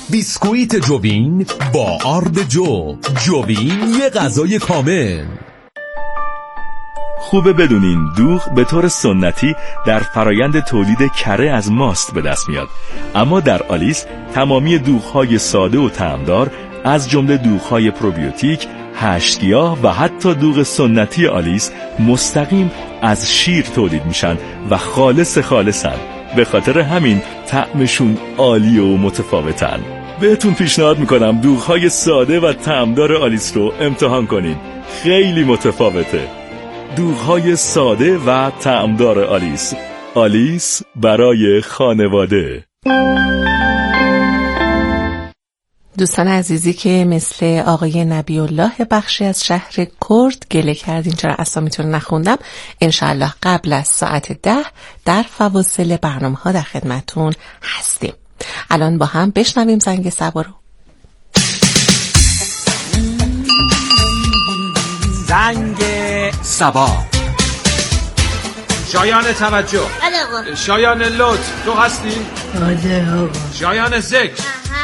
بیسکویت جوین با آرد جوین یه غذای کامل. خوبه بدونین دوغ به طور سنتی در فرایند تولید کره از ماست به دست میاد، اما در آلیس تمامی دوغ‌های ساده و طعمدار از جمله دوغ‌های پروبیوتیک، هشت‌گیاه و حتی دوغ سنتی آلیس مستقیم از شیر تولید میشن و خالصن. به خاطر همین طعمشون عالی و متفاوتن. بهتون پیشنهاد میکنم دوغ‌های ساده و طعمدار آلیس رو امتحان کنین. خیلی متفاوته. دوغ‌های ساده و طعمدار آلیس. آلیس برای خانواده. دوستان عزیزی که مثل آقای نبی الله بخشی از شهر کرد گله کردین چرا اسامیتون رو نخوندم، انشاءالله قبل از ساعت 10 در فواصل برنامه ها در خدمتون هستیم. الان با هم بشنویم زنگ صبا رو. زنگ صبا. شایان توجه. شایان لطف تو هستی؟ شایان ذکر.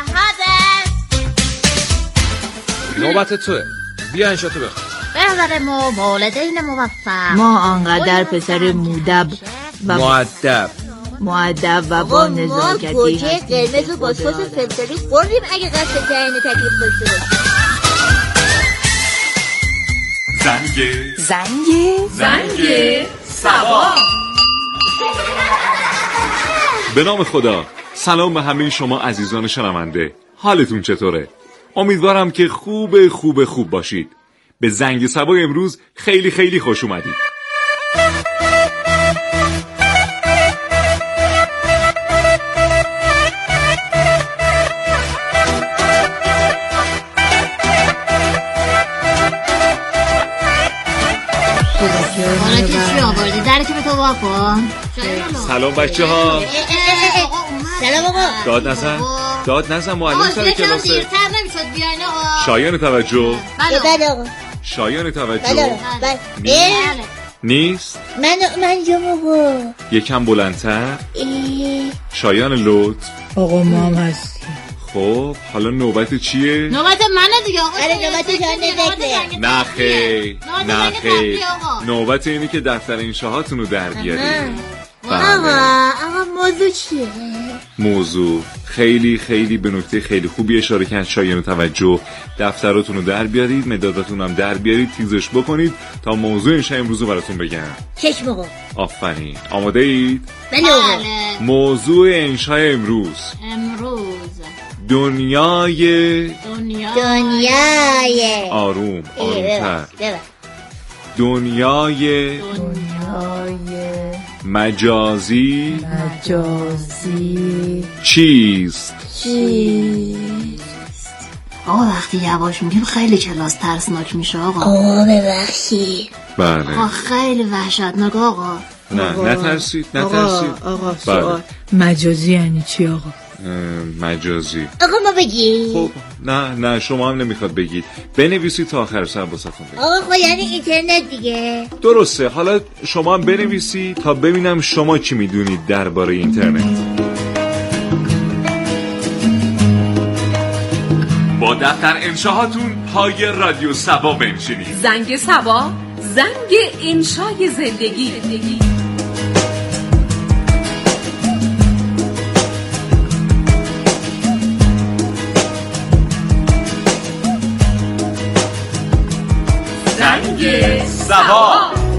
نوبت توه. بیا انشاتو بخون. بهتر ما والدین موفق. ما آنقدر پسر مؤدب و با نزاکتی ما گوجه قرمز و با سس فلفلی خوردیم اگه قصد جهین تکلیف داشته باشیم. زنگ صبا. به نام خدا. سلام به همه شما عزیزان شنونده. حالتون چطوره؟ امیدوارم که خوب باشید. به زنگ صبا امروز خیلی خوش اومدید. سلام بچه ها. سلام آقا. داد نزن معلم سر کلاسه. شایان توجه. بله آقا. شایان توجه. بله. نیست؟ من آقا. یکم بلندتر. شایان لطف. آقا ما هم هستی. خب حالا نوبت چیه؟ نوبت منه دیگه آقا. نوبت جان نه خیر. نوبت اینی که دفتر انشاهاتون رو در بیارید. آقا موضوع چیه؟ موضوع خیلی به نکته خیلی خوبی اشاره کرد شایان توجه. دفتراتون رو در بیارید، مداداتون هم در بیارید، تیزش بکنید تا موضوع انشا امروز رو براتون بگم. چشم آقا. آفرین. آماده اید؟ بله. موضوع انشای امروز دنیای آرومتر. دنیای مجازی چیست؟ آقا وقتی یواش میگیم خیلی کلاس ترسناک میشه آقا. آقا ببخشید. بله. آقا خیلی وحشتناک آقا. نه نترسید. آقا سوال. مجازی یعنی چی آقا؟ مجازی. آقا ما بگیم. خب نه شما هم نمیخواد بگید. بنویسید تا آخر سر واسهتون بگید. آقا خب یعنی اینترنت دیگه. درسته. حالا شما هم بنویسید تا ببینم شما چی میدونید درباره اینترنت. با دفتر انشاهاتون پای رادیو صبا بنشینید. زنگ صبا، زنگ انشای زندگی. زنگ صبا.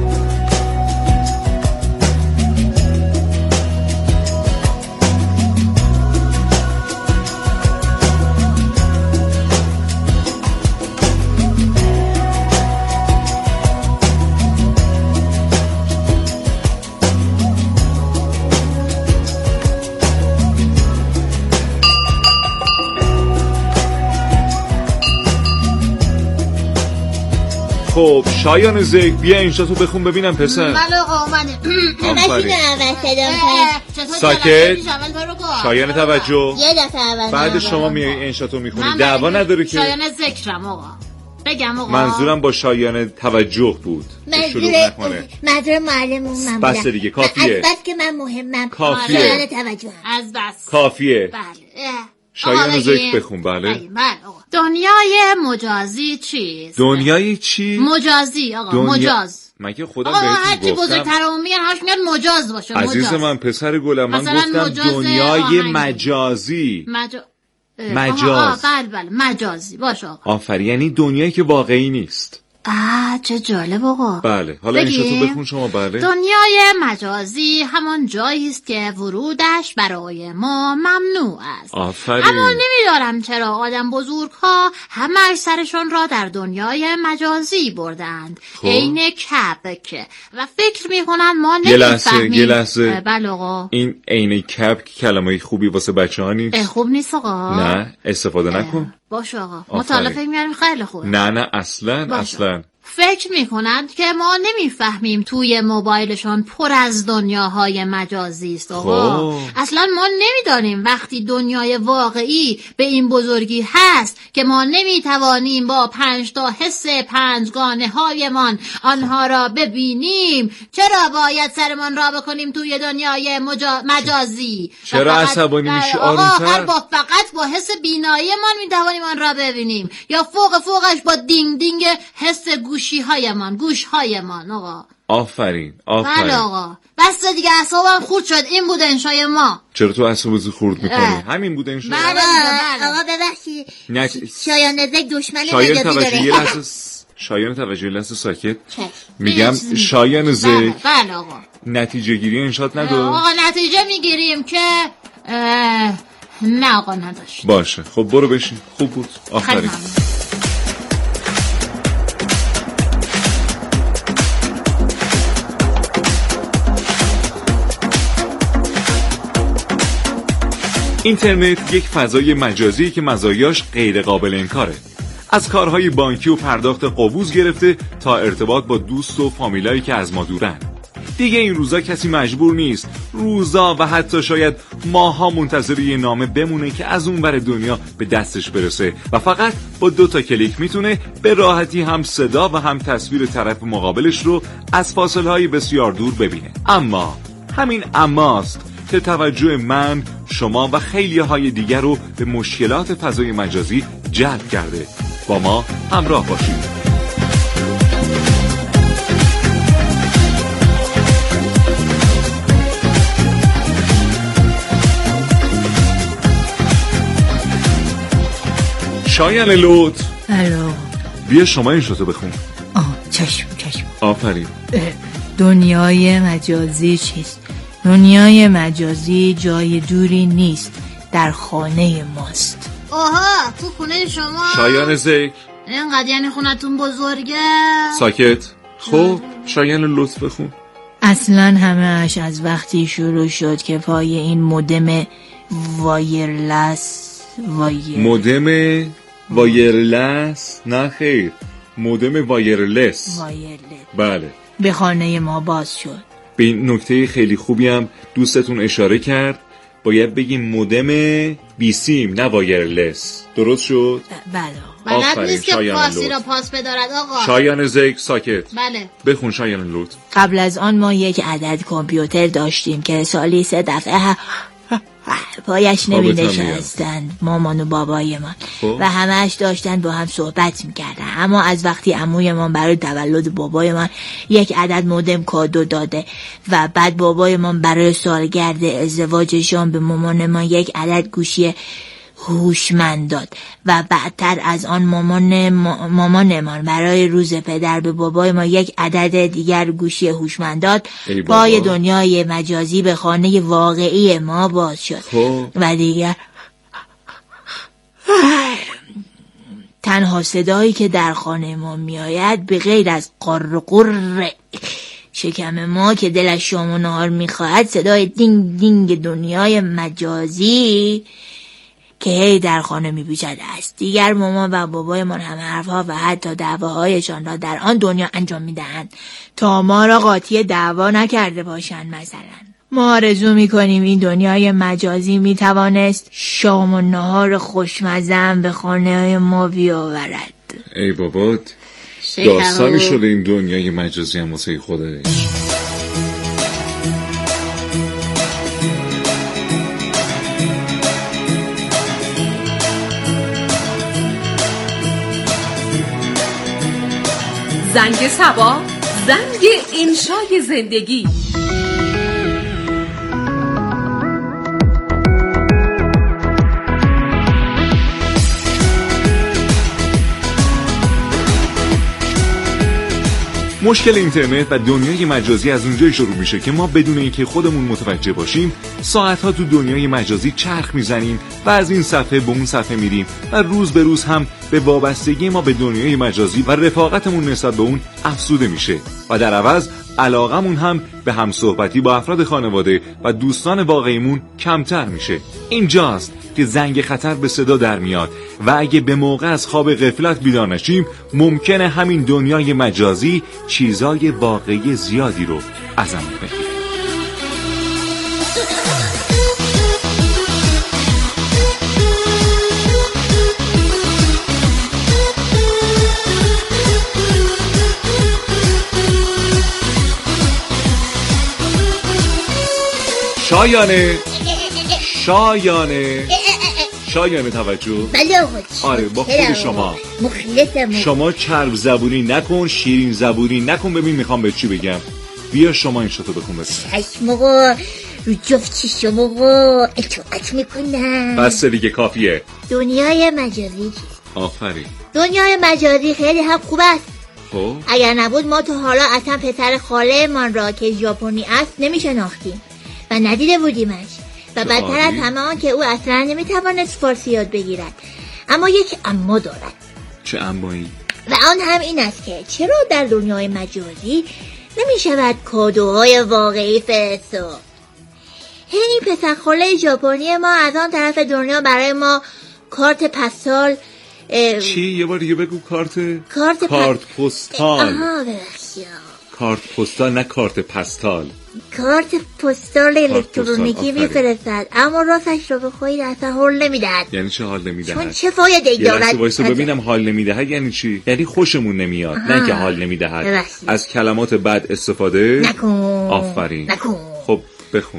خب شایان ذکر بیا انشاتو بخون ببینم پسر. بله آقا اومده. ساکت. شایان توجه. یه دفعه اول بعد شما میای انشاتو میخونی. دعوا نداره که. شایان ذکرم آقا. بگم آقا. منظورم با شایان توجه بود. شروع نکنه. منظور معلمون من بس دیگه کافیه. از بس که من مهمم. کافیه. شایان توجه. از بس. کافیه. بله. شایان ذکر بخون. بله آقا. دنیای مجازی چیست؟ دنیای چی؟ مجازی آقا. مجاز مگه خودم آقا بهتون هرچی گفتم بزرگترمون میگن همش میگن مجاز باشه. عزیز مجاز. من پسر گلم من گفتم دنیای مجازی. مجاز. بله مجازی باشه آقا. آفرین، یعنی دنیایی که واقعی نیست. چه جالب آقا. بله حالا این شتو بخون شما. بله دنیای مجازی همان جایی است که ورودش برای ما ممنوع است. آفرین. اما نمیدارم چرا آدم بزرگها همه سرشون را در دنیای مجازی بردند. عین کپک و فکر میکنن ما نمیفهمیم. یه لحظه. بله آقا. این عین کپک کلمه خوبی واسه بچه‌ها نیست. خوب نیست آقا. نه استفاده نکن. باشه آقا. مطالعه فکر می‌کنم خیلی خوبه. نه اصلا. فکر میکنند که ما نمیفهمیم توی موبایلشون پر از دنیاهای مجازی است آقا. اصلا ما نمیدانیم وقتی دنیای واقعی به این بزرگی هست که ما نمیتوانیم با 5 تا حس پنجگانه هایمان آنها را ببینیم، چرا باید سرمان را بکنیم توی دنیای مجازی؟ چرا عصبانی میشی؟ آرومتر. فقط با حس بیناییمان میتوانیم آن را ببینیم، یا فوقش با دینگ دینگ حس گوش هایمان آقا. آفرین. بله آقا. بس دیگه اعصابم خورد شد. این بود انشای ما. چرا تو اعصابت خورد میکنی؟ همین بود انشای. بله آقا ببخشید. شایان ذکر دشمن مجازی داره. شایان توجه لحظه ساکت. میگم شایان ذکر. بله آقا. نتیجه گیری انشات نداره. آقا نتیجه میگیریم که نه آقا نداشت. باشه خب برو بشین. خوب بود. آفرین. اینترنت یک فضای مجازی که مزایاش غیر قابل انکاره. از کارهای بانکی و پرداخت قبوز گرفته تا ارتباط با دوست و فامیلایی که از ما دورن. دیگه این روزا کسی مجبور نیست روزا و حتی شاید ماها منتظر یه نامه بمونه که از اون ور دنیا به دستش برسه و فقط با 2 تا کلیک میتونه به راحتی هم صدا و هم تصویر طرف مقابلش رو از فاصله‌های بسیار دور ببینه. اما همین اماست که توجه من، شما و خیلی های دیگر رو به مشکلات فضای مجازی جلب کرده. با ما همراه باشید. شایان لطف. الو. بیا شما این شتو بخون. چشم. آفرین. دنیای مجازی چیست؟ دنیای مجازی جای دوری نیست، در خانه ماست. آها تو خونه شما؟ شایان ذکر. اینقدر یعنی خونتون بزرگه؟ ساکت. خب شایان لطف بخون. اصلا همه‌اش از وقتی شروع شد که پای این مودم وایرلس نه خیر، مودم وایرلس. بله به خانه ما باز شد. به این نکته خیلی خوبی هم دوستتون اشاره کرد. باید بگیم مودم بیسیم نه وایرلس. درست شد؟ بله. بلد نیست که پاسی را پاس بدارد آقا. شایان ذکر ساکت. بله. بخون شایان لطف. قبل از آن ما یک عدد کامپیوتر داشتیم که سالی 3 دفعه پایش نمی نشستند مامان و بابای من و همهش داشتن با هم صحبت میکردن. اما از وقتی عموی من برای تولد بابای من یک عدد مودم کادو داده و بعد بابای من برای سالگرد ازدواجشان به مامان من یک عدد گوشی هوشمند داد و بعدتر از آن مامان من برای روز پدر به بابای ما یک عدد دیگر گوشی هوشمند داد. پای دنیای مجازی به خانه واقعی ما باز شد و دیگر تنها صدایی که در خانه ما میآید به غیر از قر شکم ما که دلش شام و نهار میخواهد صدای دینگ دینگ دنیای مجازی که هی در خانه میپیچد است. دیگر مامان و بابای من هم حرفها و حتی دعواهایشان را در آن دنیا انجام میدهند تا ما را قاطی دعوا نکرده باشند. مثلا ما آرزو میکنیم این دنیای مجازی میتوانست شام و نهار خوشمزه به خانه ما بیاورد. ای بابا داستانی شده این دنیای مجازی هم واسه خودش. زنگ صبا، زنگ انشای زندگی. مشکل اینترنت و دنیای مجازی از اونجایی شروع میشه که ما بدون اینکه خودمون متوجه باشیم ساعتها تو دنیای مجازی چرخ میزنیم و از این صفحه به اون صفحه میریم و روز به روز هم به وابستگی ما به دنیای مجازی و رفاقتمون نسبت به اون افزوده میشه و در عوض علاقمون هم به همصحبتی با افراد خانواده و دوستان واقعیمون کمتر میشه. اینجاست که زنگ خطر به صدا در میاد و اگه به موقع از خواب غفلت بیدار نشیم ممکنه همین دنیای مجازی چیزای واقعی زیادی رو ازمون بگیره. شایانه توجه. بله آقا. آره با خود شما مخلصم. شما چرب زبونی نکن، شیرین زبونی نکن. ببین میخوام به چی بگم. بیا شما این شاتو بخون بسن. چشم آقا، رو جفت چشم آقا اطاعت میکنم. بس دیگه کافیه. دنیای مجازی آفرین. دنیای مجازی خیلی هم خوب است. خب اگر نبود ما تا حالا اصلا پسر خاله من را که ژاپنی است نمیشناختیم و ندیده بودیمش و بدتر از همه آن که او اصلا نمیتوانست فارسی یاد بگیرد. اما یک اما دارد. چه امایی؟ و آن هم این است که چرا در دنیای مجازی نمیشود کادوهای واقعی فرستاد. این پسر خاله ژاپنی ما از آن طرف دنیا برای ما کارت پستال چی؟ یه بار دیگه بگو. کارت پستال. آها ببخشید. کارت پستال نه کارت پستال. کارت پستال الکترونیکی میفرستد اما راستش رو بخواهید اصلا حال نمیدهد. یعنی چه حال نمیدهد؟ چون چه فایده ای دارد؟ یه لحظه وایسا ببینم حال نمیدهد یعنی چی؟ یعنی خوشمون نمیاد نه که حال نمیدهد. از کلمات بد استفاده نکن. آفرین. نکن. خب بخون.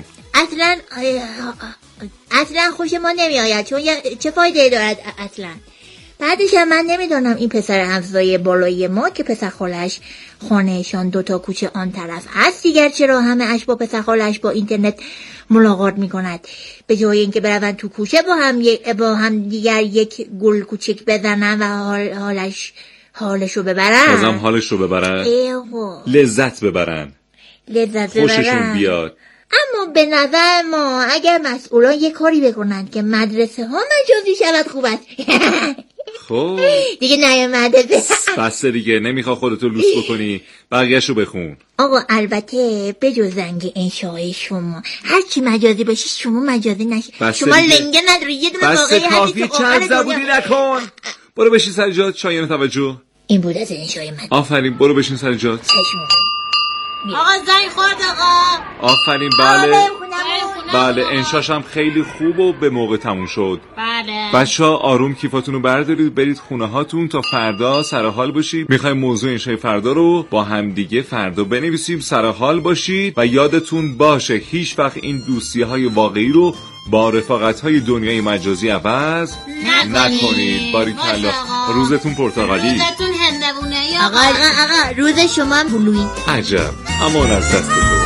اصلا خوش ما نمیآید چون چه فایده ای دارد اصلا. بعدش هم من نمیدونم این پسر همسایه بالایی ما که پسر خالش خانهشان 2 کوچه آن طرف هست دیگر چرا همه اش با پسر خالش با اینترنت ملاقات میکند به جای اینکه بروند تو کوچه با هم دیگر یک گل کوچک بزنن و حالش رو ببرن. بازم حالش رو ببرن. لذت ببرن. خوششون بیاد. اما به نظر ما اگر مسئولان یک کاری بکنند که مدرسه ها مجازی شود خوب است. خب دیگه نیامده. بس دیگه نمیخوا خودتو لوس بکنی. بقیه‌شو بخون. آقا البته بجز زنگ انشای شما هرچی مجازی باشی شما مجازی نشی. شما لنگه نداری یه دونه واقعی هستی. کافی چند زبونی نکن. برو بشین سر جات. شایان توجه. این بود از انشای من. آفرین برو بشین سر جات. آقا زنگ خورد آقا. آفرین. بله انشاش هم خیلی خوب و به موقع تموم شد. بله بچه‌ها آروم کیفاتونو بردارید برید خونه هاتون تا فردا سر حال باشید. میخوایم موضوع انشای فردا رو با هم دیگه فردا بنویسیم. سر حال باشید و یادتون باشه هیچ وقت این دوستی‌های واقعی رو با رفاقت‌های دنیای مجازی عوض نکنید. باریکلا. روزتون پرتقالی. روزتون هندوونه. آقا روز شما هم بلویی. عجب امان از دست تو.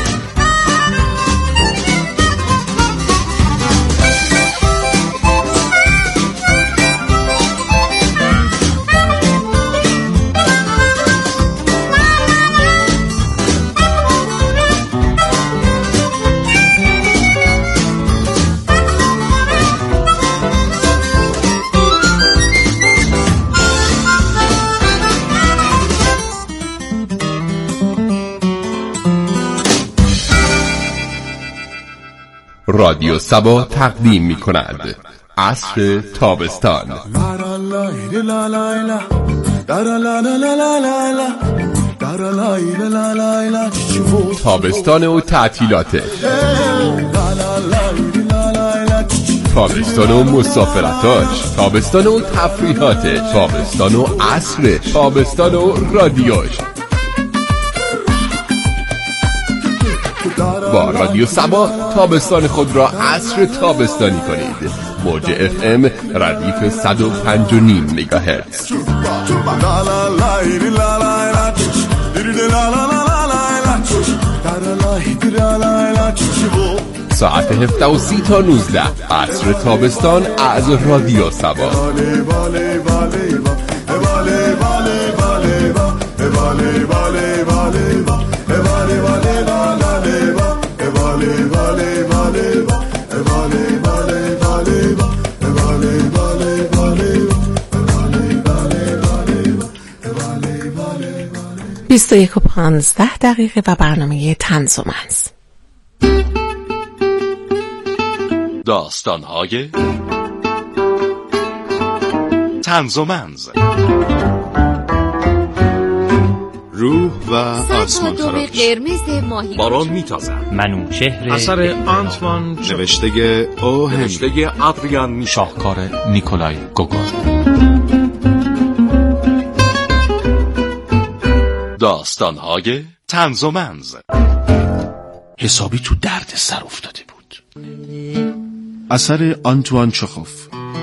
رادیو سبا تقدیم می کند عصر تابستان. تابستان و تعطیلاته، تابستان و مسافرتاش، تابستان و تفریحاتش، تابستان و عصر، تابستان و رادیوش. با رادیو سبا تابستان خود را عصر تابستانی کنید. موج FM ردیف 105.5 مگاهرتز. ساعت 17:30 تا 19 عصر تابستان از رادیو سبا. بیست و 1:15 و برنامه طنز و منز. داستان‌های طنز و منز. روح و آسمان خرابش، قرمز ماهی باران میتازد، منوچهر، اثر آنتوان نوشته او هنری، نوشته آدریان شاهکار نیکولای گوگل. داستان‌های طنز و منز. حسابی تو درد سر افتاده بود. اثر آنتوان چخوف.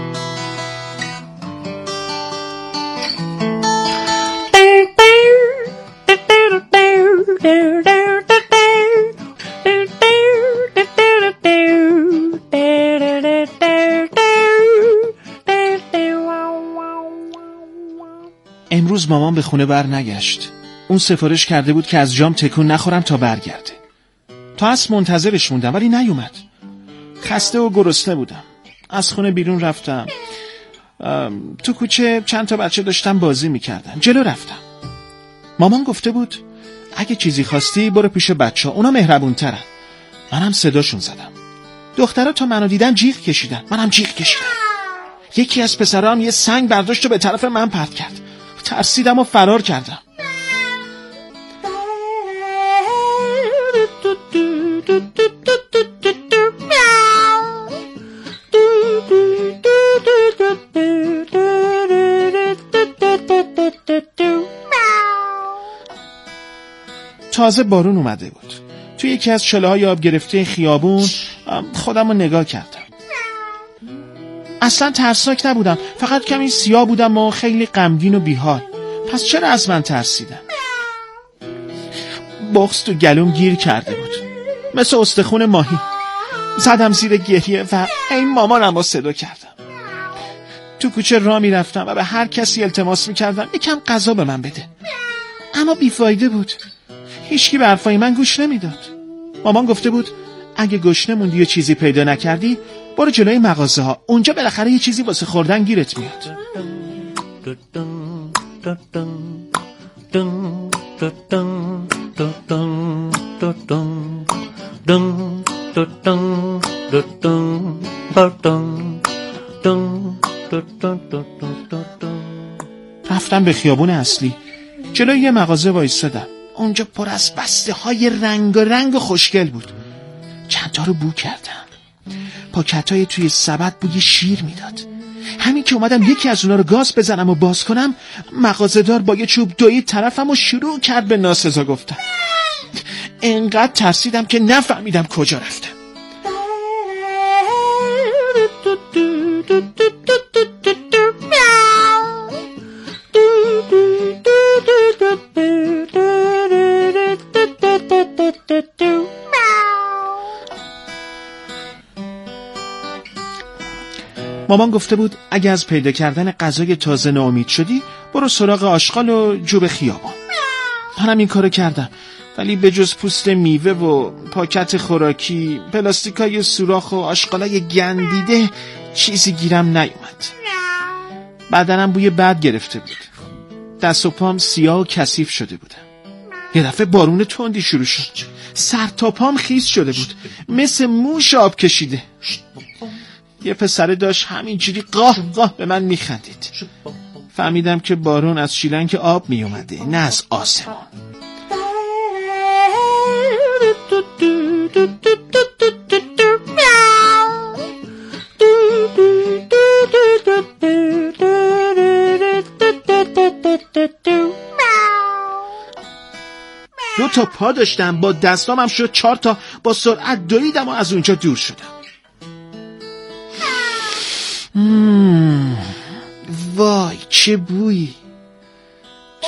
امروز مامان به خونه بر نگشت. اون سفارش کرده بود که از جام تکون نخورم تا برگرده. تا عصر منتظرش موندم ولی نیومد. خسته و گرسنه بودم. از خونه بیرون رفتم. تو کوچه چند تا بچه داشتن بازی میکردن. جلو رفتم. مامان گفته بود اگه چیزی خواستی برو پیش بچه ها، اونا مهربون ترن. منم صداشون زدم. دخترها تا منو دیدن جیغ کشیدن. منم جیغ کشیدم. یکی از پسرام یه سنگ برداشت و به طرف من پرت کرد. ترسیدم و فرار کردم. تازه بارون اومده بود. توی یکی از شله‌های آب گرفته خیابون خودم رو نگاه کردم. اصلا ترسناک نبودم، فقط کمی سیاه بودم و خیلی غمگین و بیحال. پس چرا از من ترسیدم؟ بغض تو گلوم گیر کرده بود مثل استخون ماهی. زدم زیر گریه و این مامانم رو صدا کردم. تو کوچه راه میرفتم و به هر کسی التماس میکردم یکم غذا به من بده، اما بیفایده بود. هیچکی به حرفای من گوش نمیداد. مامان گفته بود اگه گشنه موندی و چیزی پیدا نکردی برو جلوی مغازه ها، اونجا بالاخره یه چیزی واسه خوردن گیرت میاد. رفتم به خیابون اصلی. جلوی یه مغازه وایسادم. اونجا پر از بسته های رنگ و خوشگل بود. چند تا رو بو کردم. پاکتای توی سبد بوی شیر میداد. همین که اومدم یکی از اونا رو گاز بزنم و باز کنم، مغازه‌دار با یه چوب دوید طرفم و شروع کرد به ناسزا گفتن. انقدر ترسیدم که نفهمیدم کجا رفتم. مامان گفته بود اگه از پیدا کردن غذای تازه ناامید شدی برو سراغ آشغال و جوب خیابان. منم این کارو کردم، ولی به جز پوست میوه و پاکت خوراکی، پلاستیکای سوراخ و آشغالای گندیده چیزی گیرم نیومد. بدنم بوی بد گرفته بود. دست و پام سیاه و کثیف شده بودم. یه دفعه بارون تندی شروع شد. سر تا پام خیس شده بود مثل موش آب کشیده. یه پسره داشت همینجوری قاه قاه به من میخندید. فهمیدم که بارون از شیلنگ آب میومده نه از آسمون. دو تا پا داشتم، با دستامم شد 4 تا، با سرعت دویدم و از اونجا دور شدم. وای چه بویی.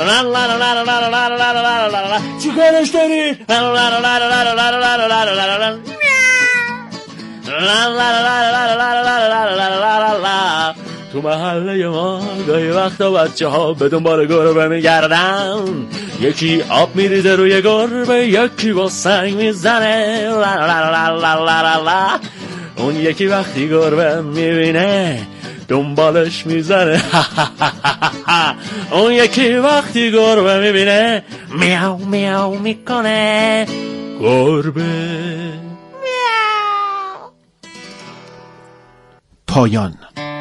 چی کارش داری؟ تو محله ما گاهی وقتا بچه ها به دنبال گربه میگردن، یکی آب میریزه روی گربه، یکی با سنگ میزنه، اون یکی وقتی گربه میبینه دنبالش میزنه، اون یکی وقتی گربه میبینه میاو میاو میکنه. گربه پایان.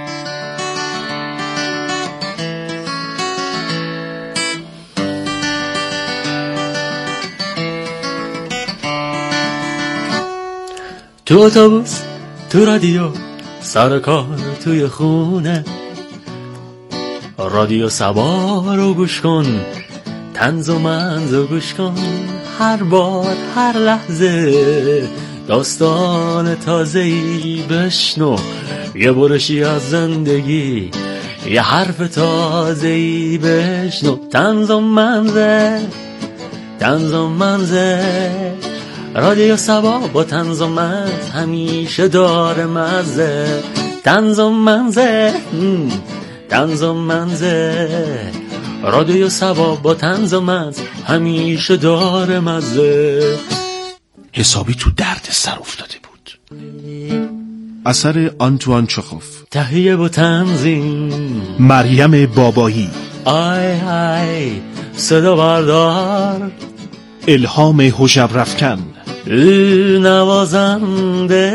تو اتوبوس، تو رادیو، سر کار توی خونه، رادیو سبا رو گوش کن، طنز و منز رو گوش کن، هر بار هر لحظه داستان تازه‌ای بشنو، یه برشی از زندگی، یه حرف تازه‌ای بشنو. طنز و منزه، طنز و منزه، رادیو سبا با طنز و منز همیشه داره مزه. طنز و منزه، طنز و منزه، رادیو سبا با طنز و منز همیشه داره مزه. حسابی تو درد سر افتاده بود. اثر آنتوان چخوف، تهیه با تنظیم مریم بابایی، آی آی صدا بردار الهام هژبرافکن، نوازنده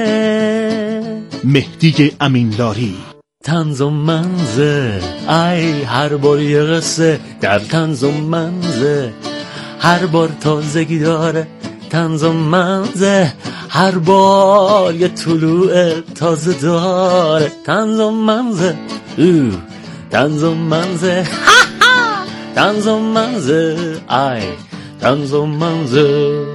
مهدی امینلاری. طنز و منزه، ای هر بار یه قصه در طنز و منزه، هر بار تازگی داره طنز و منزه، هر بار یه طلوع تازه داره طنز و منزه، طنز و منزه، طنز و منزه، ای طنز و منزه.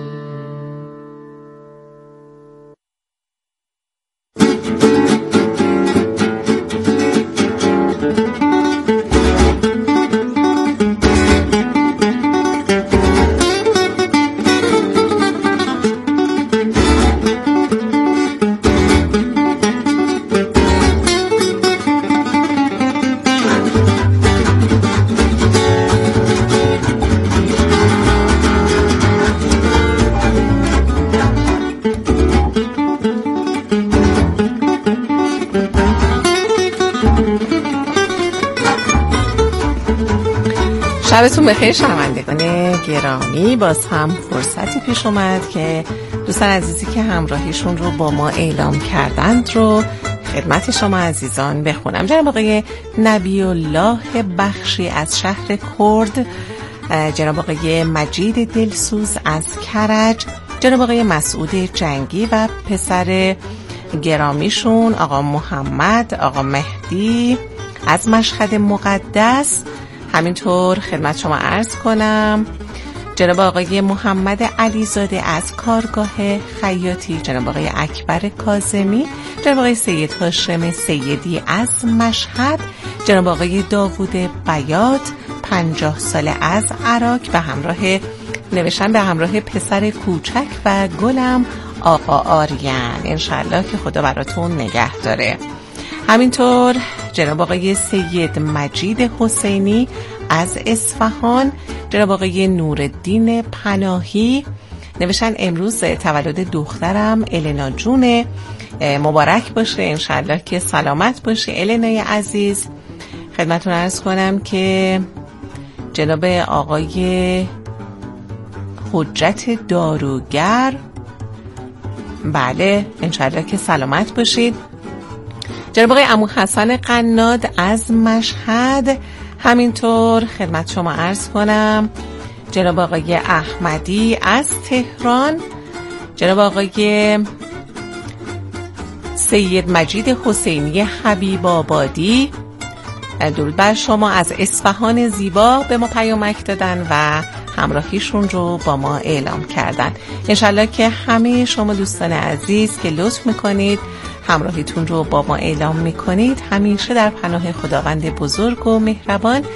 شبتون بخیر شنوندگان گرامی. باز هم فرصتی پیش اومد که دوستان عزیزی که همراهیشون رو با ما اعلام کردند رو خدمت شما عزیزان بخونم. جناب آقای نبی الله بخشی از شهر کرد، جناب آقای مجید دلسوز از کرج، جناب آقای مسعود جنگی و پسر گرامیشون آقا محمد، آقا مهدی از مشهد مقدس. همینطور خدمت شما عرض کنم جناب آقای محمد علیزاده از کارگاه خیاطی، جناب آقای اکبر کاظمی، جناب آقای سید هاشم سیدی از مشهد، جناب آقای داوود بیات 50 ساله از عراق به همراه نوشتن به همراه پسر کوچک و گلم آقا آریان. انشالله که خدا براتون نگه داره. همینطور جناب آقای سید مجید حسینی از اصفهان، جناب آقای نورالدین پناهی نوشتن امروز تولد دخترم النا جونه، مبارک باشه، انشالله که سلامت باشه النای عزیز. خدمتتون عرض کنم که جناب آقای حجت داروگر، بله انشالله که سلامت باشید. جناب آقای عمو حسن قناد از مشهد، همینطور خدمت شما عرض کنم جناب آقای احمدی از تهران، جناب آقای سید مجید حسینی حبیب آبادی، درود بر شما از اصفهان زیبا به ما پیامک دادن و همراهیشون رو با ما اعلام کردن. انشالله که همه شما دوستان عزیز که لطف میکنید همراهیتون رو با ما اعلام میکنید همیشه در پناه خداوند بزرگ و مهربان